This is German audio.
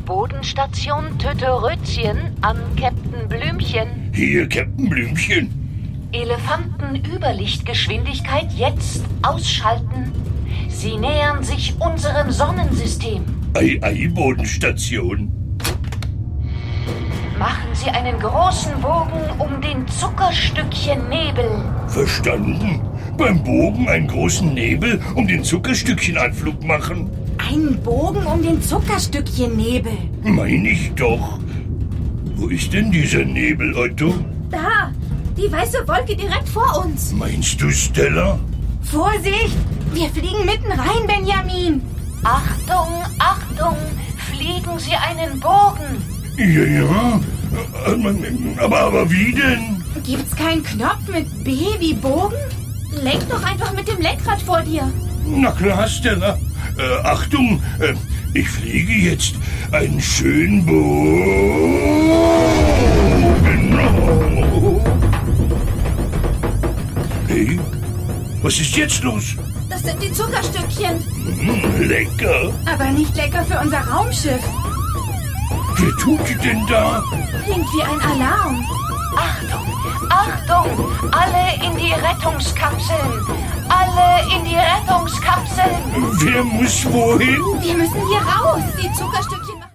Bodenstation Töterötchen an Captain Blümchen. Hier, Captain Blümchen. Elefantenüberlichtgeschwindigkeit jetzt ausschalten. Sie nähern sich unserem Sonnensystem. Ei, ei, Bodenstation. Machen Sie einen großen Bogen um den Zuckerstückchen Nebel. Verstanden. Beim Bogen einen großen Nebel um den Zuckerstückchenanflug machen. Einen Bogen um den Zuckerstückchen Nebel. Mein ich doch. Wo ist denn dieser Nebel, Otto? Da, die weiße Wolke direkt vor uns. Meinst du, Stella? Vorsicht, wir fliegen mitten rein, Benjamin. Achtung, Achtung, fliegen Sie einen Bogen. Ja. Aber wie denn? Gibt's keinen Knopf mit B wie Bogen? Lenk doch einfach mit dem Lenkrad vor dir. Na klar, Stella. Achtung, ich fliege jetzt einen schönen Bogen. Hey, was ist jetzt los? Das sind die Zuckerstückchen. Lecker. Aber nicht lecker für unser Raumschiff. Wer tut denn da? Klingt wie ein Alarm. Achtung, Achtung, alle in die Rettungskapseln. Alle in die Rettungskapseln. Wer muss wohin? Wir müssen hier raus. Die Zuckerstückchen machen...